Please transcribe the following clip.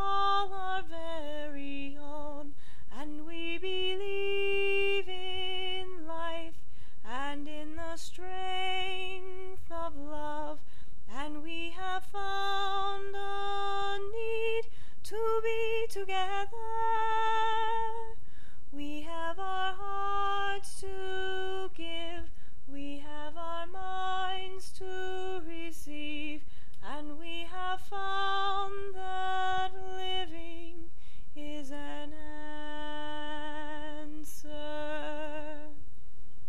all our very own, and we believe in life and in the strength of love, and we have found a need to be together. We have our hearts to give, we have our minds to receive, and we have found that